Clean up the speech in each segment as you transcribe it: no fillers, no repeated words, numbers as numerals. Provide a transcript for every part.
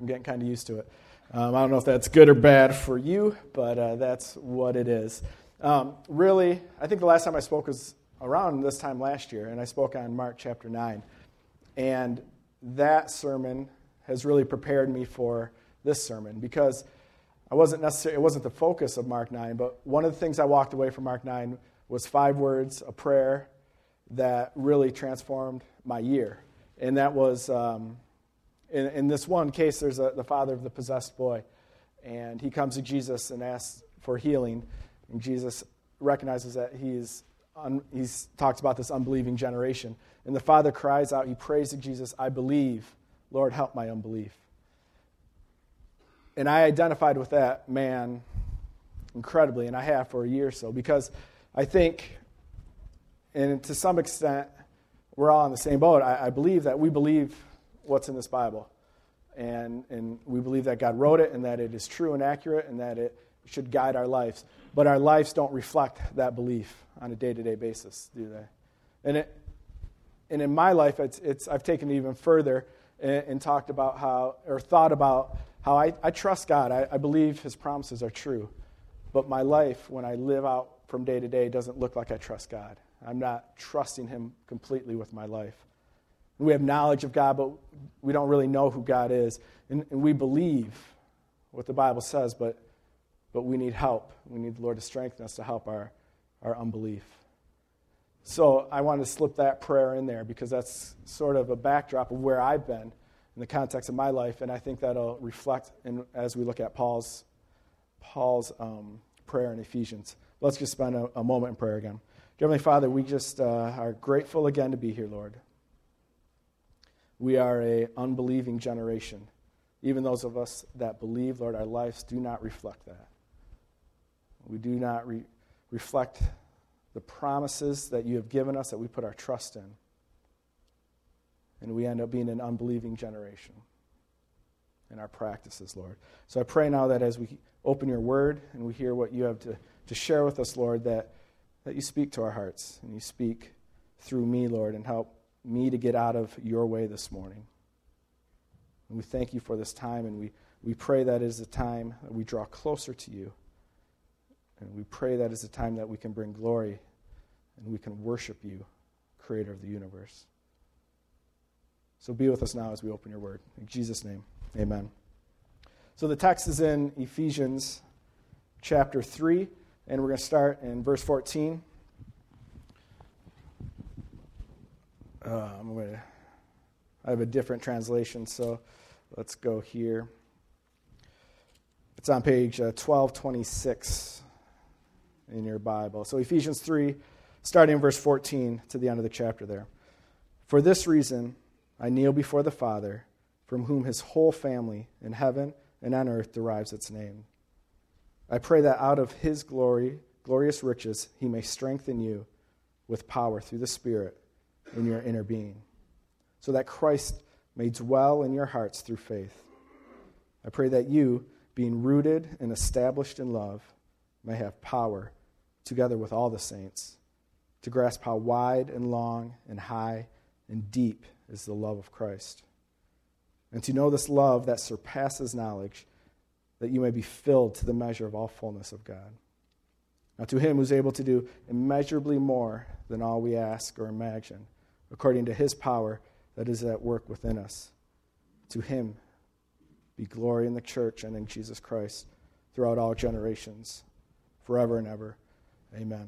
I'm getting kind of used to it. I don't know if that's good or bad for you, but that's what it is. Really, I think the last time I spoke was around this time last year, and I spoke on Mark chapter 9. And that sermon has really prepared me for this sermon, because it wasn't the focus of Mark 9, but one of the things I walked away from Mark 9 was 5 words, a prayer that really transformed my year. And that was, in this one case, there's the father of the possessed boy, and he comes to Jesus and asks for healing, and Jesus recognizes that he talks about this unbelieving generation. And the father cries out, he prays to Jesus, "I believe, Lord, help my unbelief." And I identified with that man incredibly, and I have for a year or so, because I think, and to some extent, we're all on the same boat. I believe that we believe what's in this Bible, and we believe that God wrote it, and that it is true and accurate, and that it should guide our lives. But our lives don't reflect that belief on a day-to-day basis, do they? And in my life, I've taken it even further and thought about how I trust God. I believe His promises are true. But my life, when I live out from day to day, doesn't look like I trust God. I'm not trusting Him completely with my life. We have knowledge of God, but we don't really know who God is. And we believe what the Bible says, but we need help. We need the Lord to strengthen us to help our unbelief. So I wanted to slip that prayer in there, because that's sort of a backdrop of where I've been in the context of my life, and I think that'll reflect as we look at Paul's prayer in Ephesians. Let's just spend a moment in prayer again. Dear Heavenly Father, we just are grateful again to be here, Lord. We are an unbelieving generation. Even those of us that believe, Lord, our lives do not reflect that. We do not reflect the promises that you have given us, that we put our trust in. And we end up being an unbelieving generation in our practices, Lord. So I pray now that as we open your word and we hear what you have to share with us, Lord, that you speak to our hearts and you speak through me, Lord, and help me to get out of your way this morning. And we thank you for this time, and we pray that is a time that we draw closer to you. And we pray that is a time that we can bring glory and we can worship you, creator of the universe. So be with us now as we open your word. In Jesus' name, amen. So the text is in Ephesians chapter 3, and we're going to start in verse 14. I have a different translation, so let's go here. It's on page 1226 in your Bible. So Ephesians 3, starting in verse 14 to the end of the chapter there. For this reason, I kneel before the Father, from whom his whole family in heaven and on earth derives its name. I pray that out of his glorious riches, he may strengthen you with power through the Spirit in your inner being, so that Christ may dwell in your hearts through faith. I pray that you, being rooted and established in love, may have power, together with all the saints, to grasp how wide and long and high and deep is the love of Christ, and to know this love that surpasses knowledge, that you may be filled to the measure of all fullness of God. Now to him who's able to do immeasurably more than all we ask or imagine, according to his power that is at work within us, to him be glory in the church and in Jesus Christ throughout all generations, forever and ever. Amen.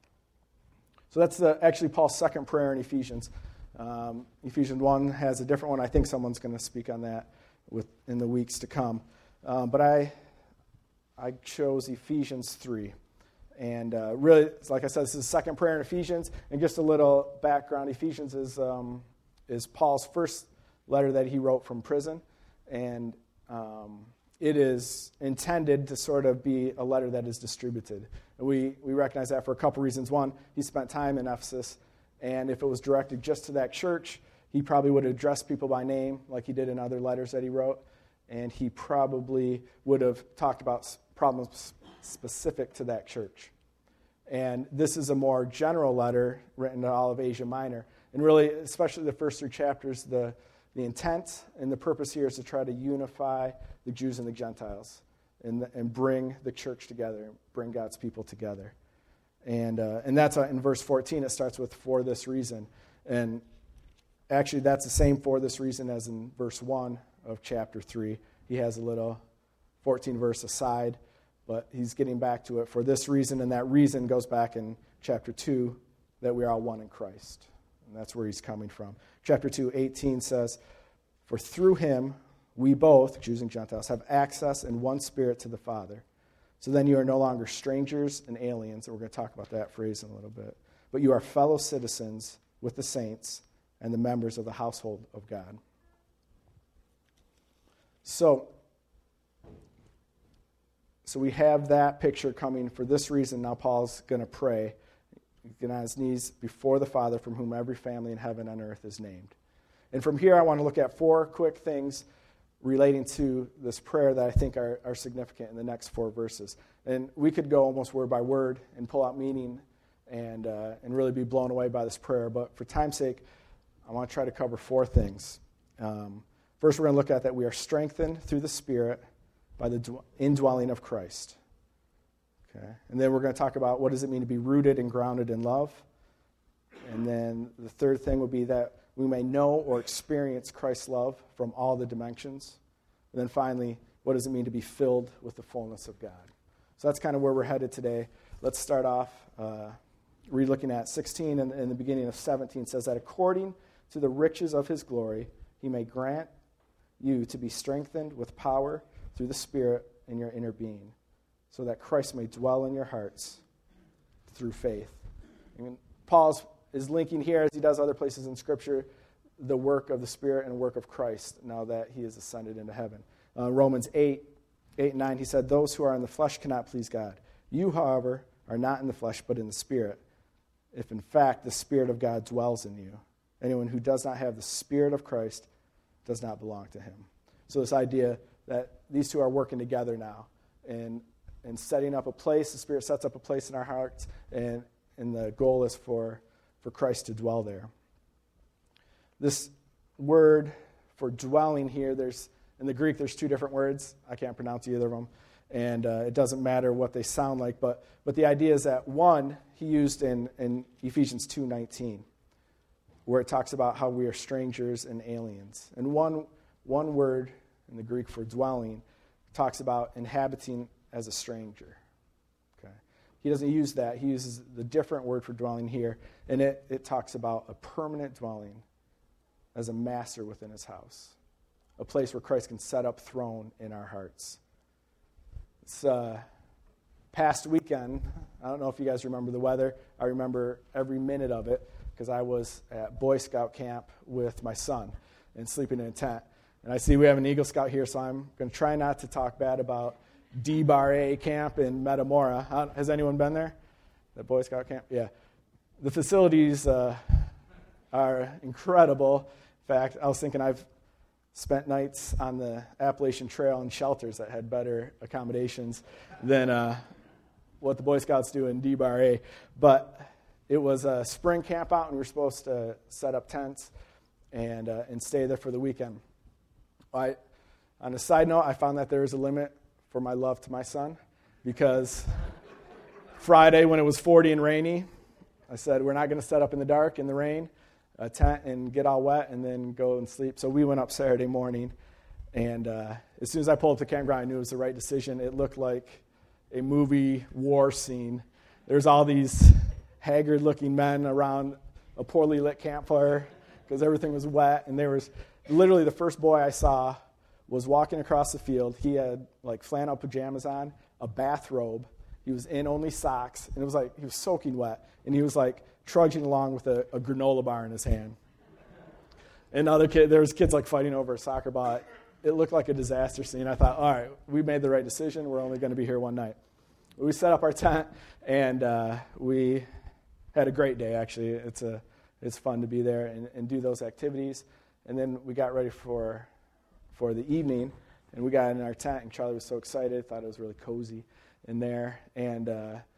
So that's actually Paul's second prayer in Ephesians. Ephesians 1 has a different one. I think someone's going to speak on that in the weeks to come. But I chose Ephesians 3. And really, like I said, this is the second prayer in Ephesians. And just a little background, Ephesians is Paul's first letter that he wrote from prison. And it is intended to sort of be a letter that is distributed. And we recognize that for a couple reasons. One, he spent time in Ephesus. And if it was directed just to that church, he probably would have addressed people by name like he did in other letters that he wrote. And he probably would have talked about problems specific to that church. And this is a more general letter written to all of Asia Minor. And really, especially the first 3 chapters, the The intent and the purpose here is to try to unify the Jews and the Gentiles and bring the church together, bring God's people together. And that's in verse 14, it starts with, for this reason. And actually, that's the same for this reason as in verse 1 of chapter 3. He has a little 14 verse aside, but he's getting back to it for this reason, and that reason goes back in chapter 2, that we are all one in Christ. And that's where he's coming from. Chapter 2:18 says, for through him we both, Jews and Gentiles, have access in one spirit to the Father. So then you are no longer strangers and aliens, and we're going to talk about that phrase in a little bit, but you are fellow citizens with the saints and the members of the household of God. So we have that picture coming. For this reason, now Paul's going to pray. He's going on his knees before the Father, from whom every family in heaven and earth is named. And from here, I want to look at 4 quick things relating to this prayer that I think are significant in the next 4 verses. And we could go almost word by word and pull out meaning and really be blown away by this prayer. But for time's sake, I want to try to cover 4 things. First, we're going to look at that we are strengthened through the Spirit by the indwelling of Christ. Okay. And then we're going to talk about what does it mean to be rooted and grounded in love. And then the third thing would be that we may know or experience Christ's love from all the dimensions. And then finally, what does it mean to be filled with the fullness of God? So that's kind of where we're headed today. Let's start off looking at 16 and in the beginning of 17 says that according to the riches of his glory, he may grant you to be strengthened with power through the Spirit in your inner being, so that Christ may dwell in your hearts through faith. Paul is linking here, as he does other places in Scripture, the work of the Spirit and work of Christ now that he is ascended into heaven. Romans 8 and 9, he said, those who are in the flesh cannot please God. You, however, are not in the flesh, but in the Spirit, if in fact the Spirit of God dwells in you. Anyone who does not have the Spirit of Christ does not belong to him. So this idea that these two are working together now and setting up a place, the Spirit sets up a place in our hearts, and the goal is for Christ to dwell there. This word for dwelling here, in the Greek there's 2 different words. I can't pronounce either of them, and it doesn't matter what they sound like, but the idea is that one he used in Ephesians 2:19, where it talks about how we are strangers and aliens. And one word in the Greek for dwelling talks about inhabiting as a stranger. Okay. He doesn't use that. He uses the different word for dwelling here, and it talks about a permanent dwelling as a master within his house, a place where Christ can set up throne in our hearts. It's past weekend. I don't know if you guys remember the weather. I remember every minute of it because I was at Boy Scout camp with my son and sleeping in a tent. And I see we have an Eagle Scout here, so I'm going to try not to talk bad about D-Bar-A camp in Metamora. Has anyone been there? The Boy Scout camp? Yeah. The facilities are incredible. In fact, I was thinking I've spent nights on the Appalachian Trail in shelters that had better accommodations than what the Boy Scouts do in D-Bar-A. But it was a spring camp out, and we were supposed to set up tents and stay there for the weekend. On a side note, I found that there is a limit for my love to my son, because Friday when it was 40 and rainy, I said, we're not going to set up in the dark, in the rain, a tent and get all wet and then go and sleep. So we went up Saturday morning, and as soon as I pulled up the campground, I knew it was the right decision. It looked like a movie war scene. There's all these haggard-looking men around a poorly lit campfire because everything was wet, and there was literally the first boy I saw was walking across the field. He had like flannel pajamas on, a bathrobe. He was in only socks, and it was like he was soaking wet, and he was like trudging along with a granola bar in his hand. And there was kids like fighting over a soccer ball. It looked like a disaster scene. I thought, all right, we made the right decision. We're only going to be here one night. We set up our tent, and we had a great day, actually. It's fun to be there and do those activities. And then we got ready for the evening, and we got in our tent, and Charlie was so excited, thought it was really cozy in there. And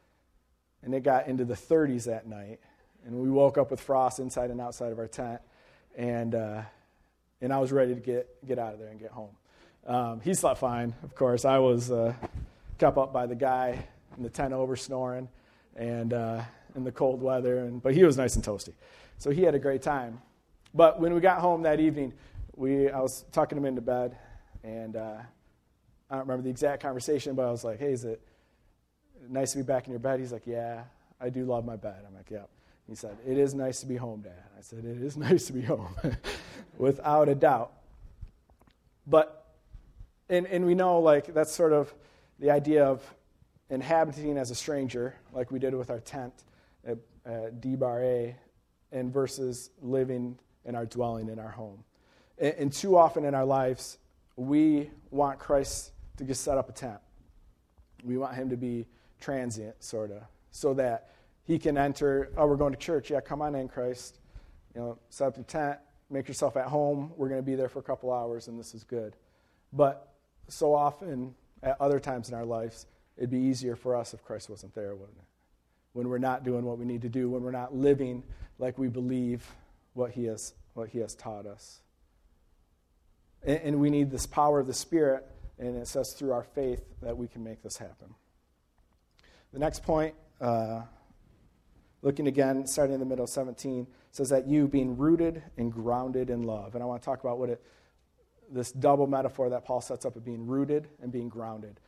it got into the 30s that night, and we woke up with frost inside and outside of our tent. And and I was ready to get out of there and get home. He slept fine, of course. I was kept up by the guy in the tent over snoring and in the cold weather, but he was nice and toasty. So he had a great time. But when we got home that evening, I was tucking him into bed, and I don't remember the exact conversation, but I was like, hey, is it nice to be back in your bed? He's like, yeah, I do love my bed. I'm like, yeah. He said, it is nice to be home, Dad. I said, it is nice to be home, without a doubt. But, and we know, like, that's sort of the idea of inhabiting as a stranger, like we did with our tent at D-Bar A, and versus living in our dwelling in our home. And too often in our lives, we want Christ to just set up a tent. We want him to be transient, sort of, so that he can enter. Oh, we're going to church. Yeah, come on in, Christ. Set up your tent, make yourself at home. We're going to be there for a couple hours, and this is good. But so often, at other times in our lives, it'd be easier for us if Christ wasn't there, wouldn't it? When we're not doing what we need to do, when we're not living like we believe what he has taught us. And we need this power of the Spirit, and it says through our faith that we can make this happen. The next point, looking again, starting in the middle of 17, says that you being rooted and grounded in love. And I want to talk about this double metaphor that Paul sets up of being rooted and being grounded.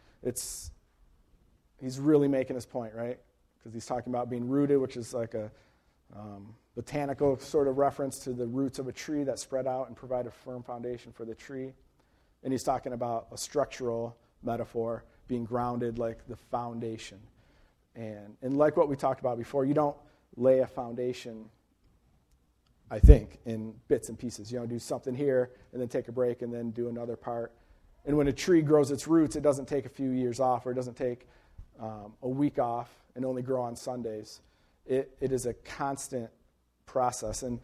He's really making his point, right? Because he's talking about being rooted, which is like a botanical sort of reference to the roots of a tree that spread out and provide a firm foundation for the tree. And he's talking about a structural metaphor, being grounded like the foundation. And like what we talked about before, you don't lay a foundation, I think, in bits and pieces. You don't do something here and then take a break and then do another part. And when a tree grows its roots, it doesn't take a few years off, or it doesn't take a week off and only grow on Sundays. It is a constant process. And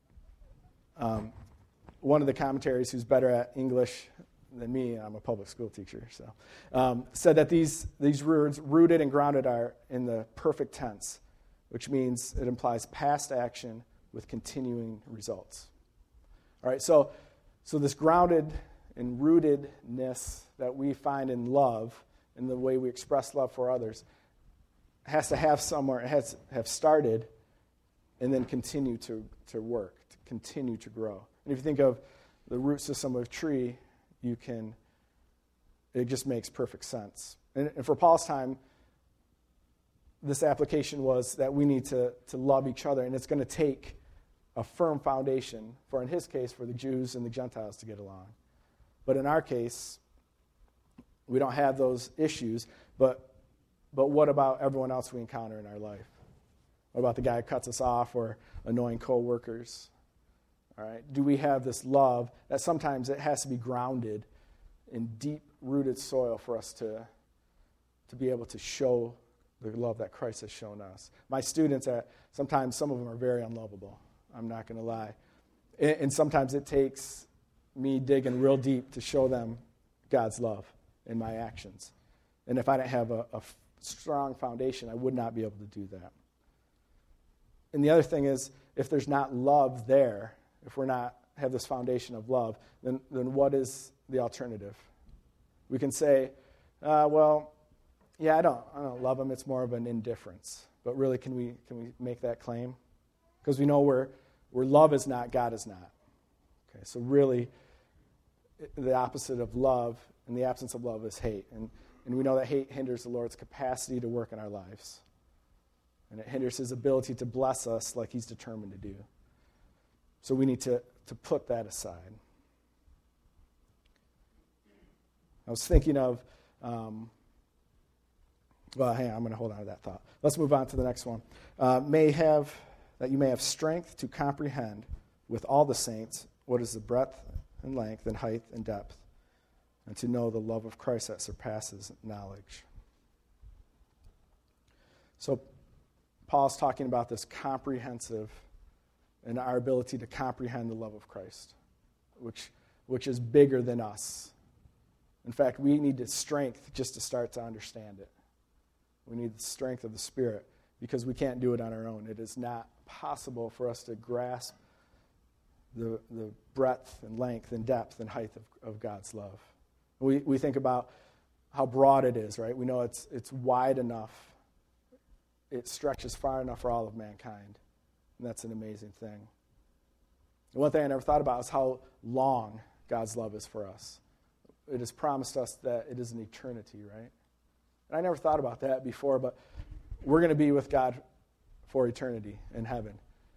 one of the commentaries who's better at English than me, I'm a public school teacher, so said that these words, rooted and grounded, are in the perfect tense, which means it implies past action with continuing results. All right, so this grounded and rootedness that we find in love, and the way we express love for others, has to have somewhere, it has to have started and then continue to work, to continue to grow. And if you think of the root system of a tree, it just makes perfect sense. And for Paul's time, this application was that we need to love each other, and it's going to take a firm foundation for, in his case, for the Jews and the Gentiles to get along. But in our case, we don't have those issues, but what about everyone else we encounter in our life? What about the guy who cuts us off, or annoying co-workers? All right. Do we have this love that sometimes it has to be grounded in deep-rooted soil for us to be able to show the love that Christ has shown us? My students, sometimes some of them are very unlovable. I'm not going to lie. And sometimes it takes me digging real deep to show them God's love in my actions. And if I didn't have a strong foundation, I would not be able to do that. And the other thing is, if there's not love there, if we're not have this foundation of love, then what is the alternative? We can say, well, yeah, I don't love him. It's more of an indifference. But really, can we make that claim? Because we know where love is not, God is not. Okay, so really, the opposite of love and the absence of love is hate. And we know that hate hinders the Lord's capacity to work in our lives. And it hinders his ability to bless us like he's determined to do. So we need to put that aside. I was thinking of, hang on, I'm going to hold on to that thought. Let's move on to the next one. That you may have strength to comprehend with all the saints what is the breadth and length and height and depth, and to know the love of Christ that surpasses knowledge. So Paul's talking about this comprehensive, and our ability to comprehend the love of Christ, which is bigger than us. In fact, we need the strength just to start to understand it. We need the strength of the Spirit, because we can't do it on our own. It is not possible for us to grasp the breadth and length and depth and height of God's love. We think about how broad it is, right? We know it's wide enough. It stretches far enough for all of mankind. And that's an amazing thing. And one thing I never thought about is how long God's love is for us. It has promised us that it is an eternity, right? And I never thought about that before, but we're going to be with God for eternity in heaven.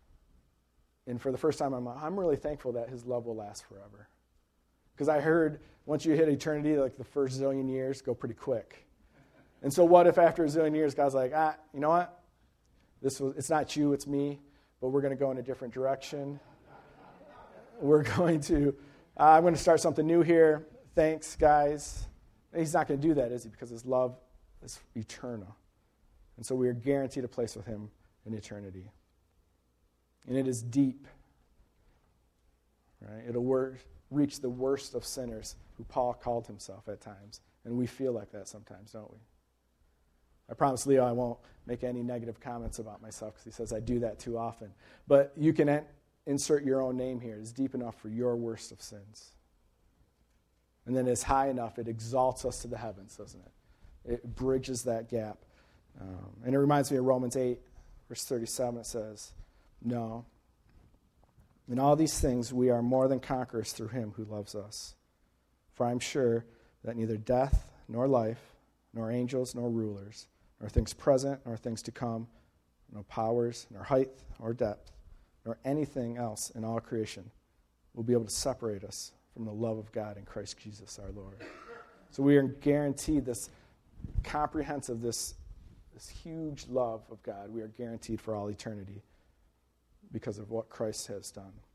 And for the first time, I'm really thankful that his love will last forever. Because I heard once you hit eternity, like the first zillion years go pretty quick. And so what if after a zillion years, God's like, you know what? It's not you, it's me, but we're going to go in a different direction. I'm going to start something new here. Thanks, guys. And he's not going to do that, is he? Because his love is eternal. And so we are guaranteed a place with him in eternity. And it is deep. Right? It'll reach the worst of sinners, who Paul called himself at times. And we feel like that sometimes, don't we? I promise Leo I won't make any negative comments about myself because he says I do that too often. But you can insert your own name here. It's deep enough for your worst of sins. And then it's high enough, it exalts us to the heavens, doesn't it? It bridges that gap. And it reminds me of Romans 8, verse 37. It says, "No, in all these things we are more than conquerors through him who loves us. For I am sure that neither death nor life, nor angels nor rulers, nor things present nor things to come, nor powers, nor height or depth, nor anything else in all creation will be able to separate us from the love of God in Christ Jesus our Lord." So we are guaranteed this comprehensive, this huge love of God. We are guaranteed for all eternity because of what Christ has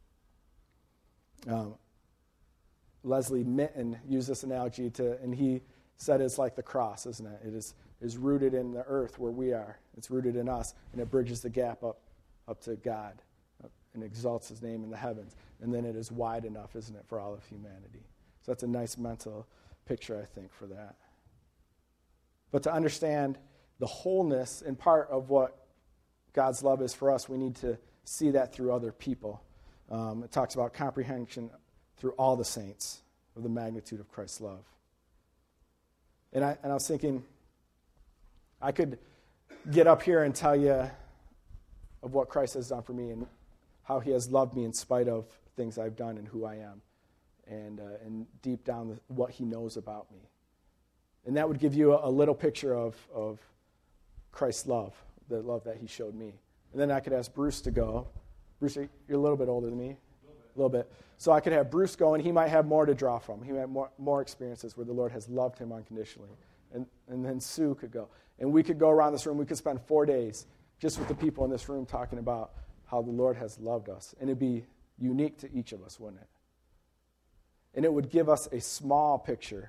done. Leslie Minton used this analogy and he said it's like the cross, isn't it? It is rooted in the earth where we are. It's rooted in us, and it bridges the gap up to God and exalts his name in the heavens. And then it is wide enough, isn't it, for all of humanity. So that's a nice mental picture, I think, for that. But to understand the wholeness and part of what God's love is for us, we need to see that through other people. It talks about comprehension through all the saints of the magnitude of Christ's love. And I was thinking, I could get up here and tell you of what Christ has done for me and how he has loved me in spite of things I've done and who I am, and deep down what he knows about me. And that would give you a little picture of Christ's love, the love that he showed me. And then I could ask Bruce to go. Bruce, you're a little bit older than me. A little bit. So I could have Bruce go, and he might have more to draw from. He might have more experiences where the Lord has loved him unconditionally. And then Sue could go. And we could go around this room. We could spend 4 days just with the people in this room talking about how the Lord has loved us. And it'd be unique to each of us, wouldn't it? And it would give us a small picture.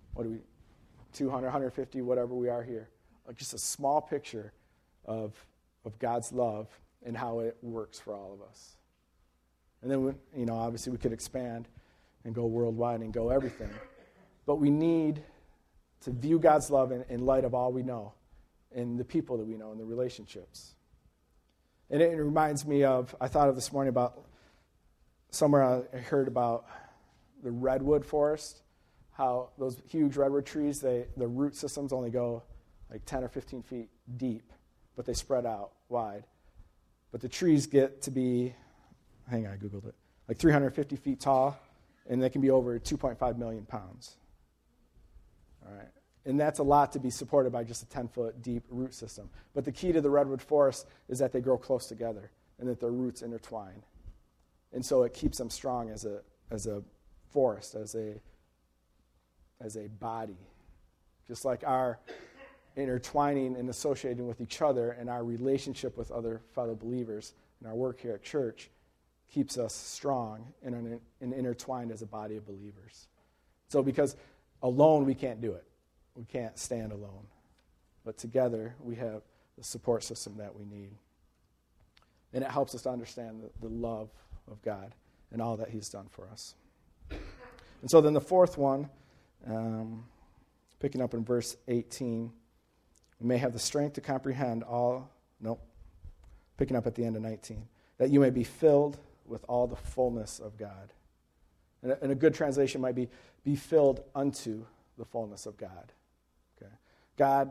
200, 150, whatever we are here. Like just a small picture of God's love and how it works for all of us. And then, obviously we could expand and go worldwide and go everything. But we need to view God's love in light of all we know and the people that we know and the relationships. And it reminds me of, I thought of this morning about, somewhere I heard about the redwood forest, how those huge redwood trees, the root systems only go like 10 or 15 feet deep, but they spread out wide. But the trees get to be, I Googled it, like 350 feet tall, and they can be over 2.5 million pounds. All right. And that's a lot to be supported by just a 10-foot deep root system. But the key to the redwood forest is that they grow close together and that their roots intertwine. And so it keeps them strong as a forest, as a body. Just like our intertwining and associating with each other and our relationship with other fellow believers and our work here at church keeps us strong and intertwined as a body of believers. So because alone we can't do it. We can't stand alone. But together we have the support system that we need. And it helps us to understand the love of God and all that he's done for us. And so then the fourth one, picking up in verse 18, we may have the strength to comprehend picking up at the end of 19, that you may be filled with all the fullness of God. And a good translation might be filled unto the fullness of God. Okay? God,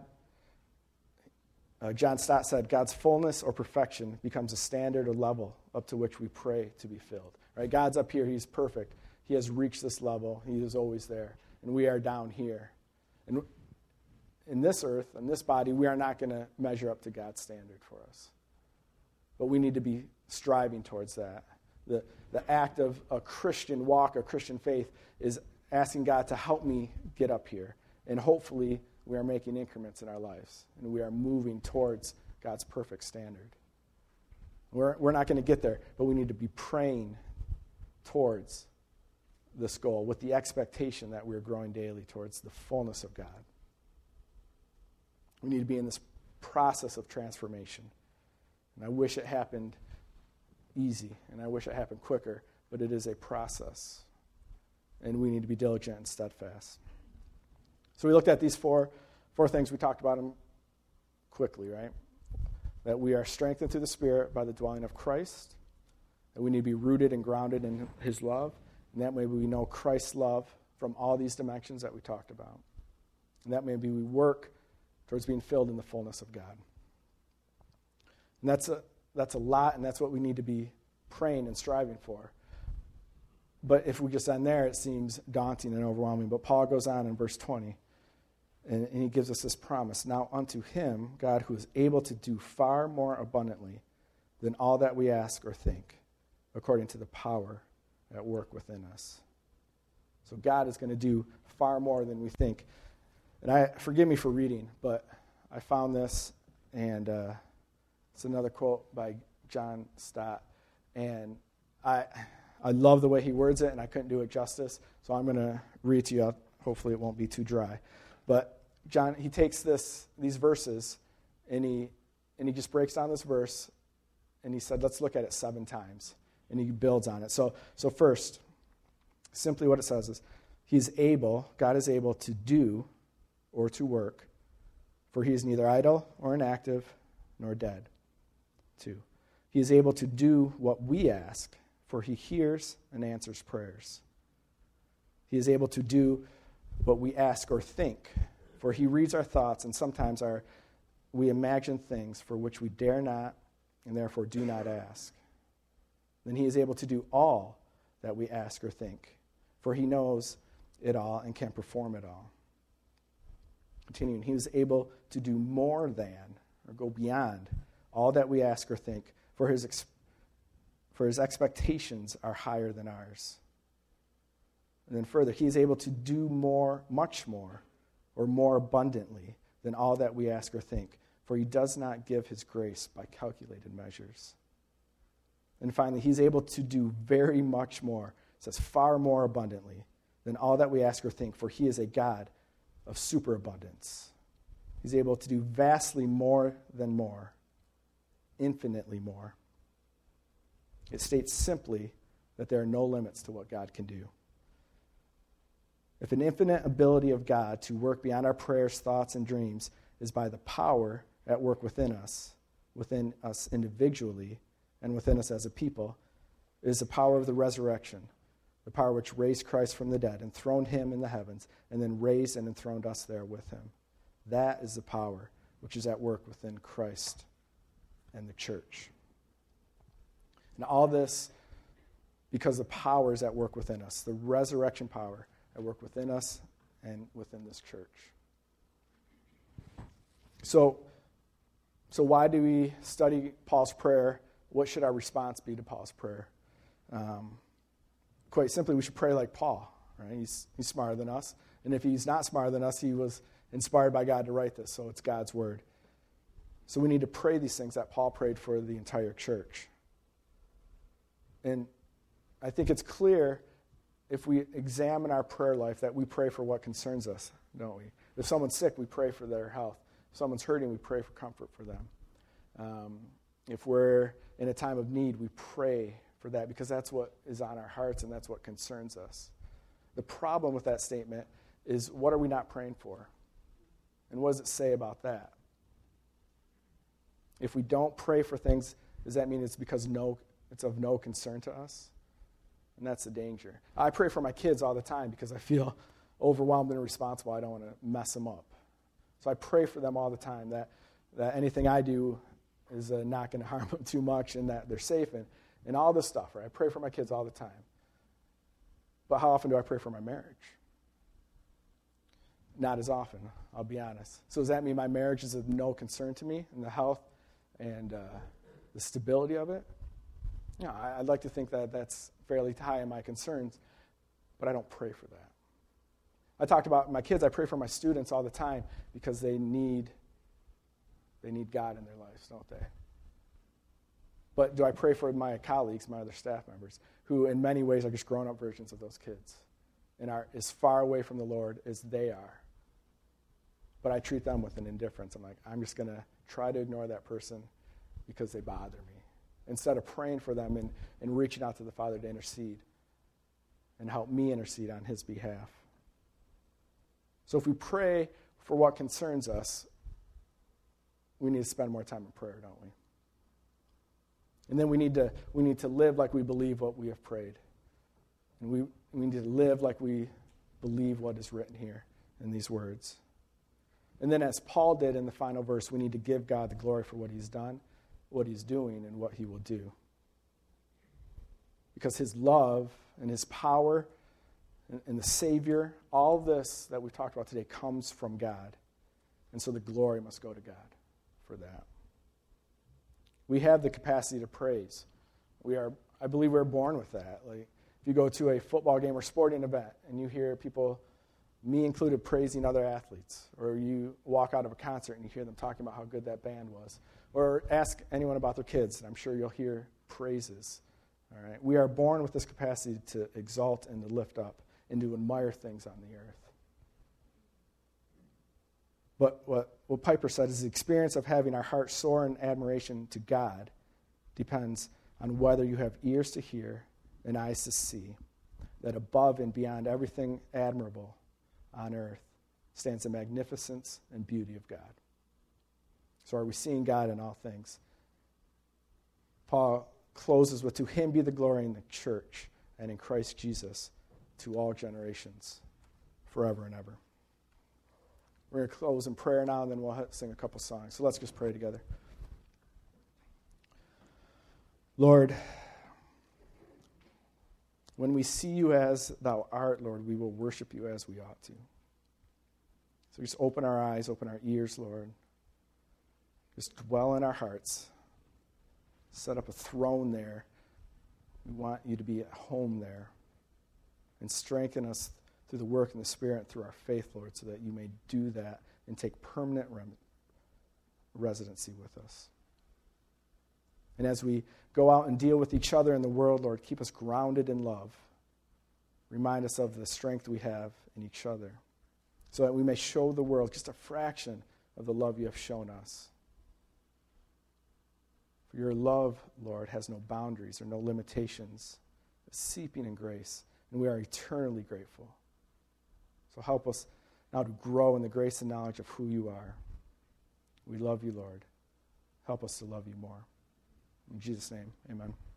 John Stott said, God's fullness or perfection becomes a standard or level up to which we pray to be filled. Right? God's up here. He's perfect. He has reached this level. He is always there. And we are down here. And in this earth, in this body, we are not going to measure up to God's standard for us. But we need to be striving towards that. The act of a Christian walk, a Christian faith, is asking God to help me get up here. And hopefully we are making increments in our lives. And we are moving towards God's perfect standard. We're not going to get there, but we need to be praying towards this goal with the expectation that we're growing daily towards the fullness of God. We need to be in this process of transformation. And I wish it happened easy, and I wish it happened quicker, but it is a process. And we need to be diligent and steadfast. So we looked at these four things. We talked about them quickly, right? That we are strengthened through the Spirit by the dwelling of Christ, that we need to be rooted and grounded in His love, and that way we know Christ's love from all these dimensions that we talked about. And that maybe we work towards being filled in the fullness of God. And that's a lot, and that's what we need to be praying and striving for. But if we just end there, it seems daunting and overwhelming. But Paul goes on in verse 20, and he gives us this promise. Now unto Him, God, who is able to do far more abundantly than all that we ask or think, according to the power at work within us. So God is going to do far more than we think. And forgive me for reading, but I found this, and it's another quote by John Stott. And I love the way he words it, and I couldn't do it justice, so I'm going to read it to you. Hopefully it won't be too dry. But John, he takes these verses, and he just breaks down this verse, and he said, let's look at it 7 times. And he builds on it. So first, simply what it says is, God is able to do or to work, for He is neither idle or inactive nor dead. 2, He is able to do what we ask, for He hears and answers prayers. He is able to do what we ask or think, for He reads our thoughts, and sometimes we imagine things for which we dare not and therefore do not ask. Then He is able to do all that we ask or think, for He knows it all and can perform it all. Continuing, He is able to do more than, or go beyond, all that we ask or think, for His expectations are higher than ours. And then further, He is able to do more, much more, or more abundantly than all that we ask or think, for He does not give His grace by calculated measures. And finally, He's able to do very much more, it says far more abundantly than all that we ask or think, for He is a God of superabundance. He's able to do vastly more than more, infinitely more. It states simply that there are no limits to what God can do. If an infinite ability of God to work beyond our prayers, thoughts, and dreams is by the power at work within us individually, and within us as a people, it is the power of the resurrection, the power which raised Christ from the dead, enthroned Him in the heavens, and then raised and enthroned us there with Him. That is the power which is at work within Christ and the church. And all this because the power is at work within us, the resurrection power at work within us and within this church. So why do we study Paul's prayer? What should our response be to Paul's prayer? Quite simply, we should pray like Paul. Right? He's smarter than us. And if he's not smarter than us, he was inspired by God to write this, so it's God's word. So we need to pray these things that Paul prayed for the entire church. And I think it's clear if we examine our prayer life that we pray for what concerns us, don't we? If someone's sick, we pray for their health. If someone's hurting, we pray for comfort for them. If we're in a time of need, we pray for that because that's what is on our hearts and that's what concerns us. The problem with that statement is, what are we not praying for? And what does it say about that? If we don't pray for things, does that mean it's because It's of no concern to us. And that's the danger. I pray for my kids all the time because I feel overwhelmed and responsible. I don't want to mess them up. So I pray for them all the time that anything I do is not going to harm them too much and that they're safe and all this stuff. Right? I pray for my kids all the time. But how often do I pray for my marriage? Not as often, I'll be honest. So does that mean my marriage is of no concern to me and the health and the stability of it? Yeah, I'd like to think that that's fairly high in my concerns, but I don't pray for that. I talked about my kids. I pray for my students all the time because they need God in their lives, don't they? But do I pray for my colleagues, my other staff members, who in many ways are just grown-up versions of those kids and are as far away from the Lord as they are? But I treat them with an indifference. I'm like, I'm just going to try to ignore that person because they bother me, instead of praying for them and reaching out to the Father to intercede and help me intercede on his behalf. So if we pray for what concerns us, we need to spend more time in prayer, don't we? And then we need to live like we believe what we have prayed. And we need to live like we believe what is written here in these words. And then as Paul did in the final verse, we need to give God the glory for what he's done, what he's doing, and what he will do. Because his love and his power and the Savior, all this that we've talked about today comes from God. And so the glory must go to God for that. We have the capacity to praise. I believe we're born with that. Like, if you go to a football game or sporting event and you hear people, me included, praising other athletes, or you walk out of a concert and you hear them talking about how good that band was, or ask anyone about their kids, and I'm sure you'll hear praises. All right? We are born with this capacity to exalt and to lift up and to admire things on the earth. But what Piper said is the experience of having our hearts soar in admiration to God depends on whether you have ears to hear and eyes to see that above and beyond everything admirable on earth stands the magnificence and beauty of God. So are we seeing God in all things? Paul closes with, to him be the glory in the church and in Christ Jesus to all generations, forever and ever. We're going to close in prayer now, and then we'll sing a couple songs. So let's just pray together. Lord, when we see you as thou art, Lord, we will worship you as we ought to. So just open our eyes, open our ears, Lord. Just dwell in our hearts. Set up a throne there. We want you to be at home there. And strengthen us through the work in the Spirit, through our faith, Lord, so that you may do that and take permanent residency with us. And as we go out and deal with each other in the world, Lord, keep us grounded in love. Remind us of the strength we have in each other, so that we may show the world just a fraction of the love you have shown us. For your love, Lord, has no boundaries or no limitations. It's seeping in grace, and we are eternally grateful. So help us now to grow in the grace and knowledge of who you are. We love you, Lord. Help us to love you more. In Jesus' name, amen.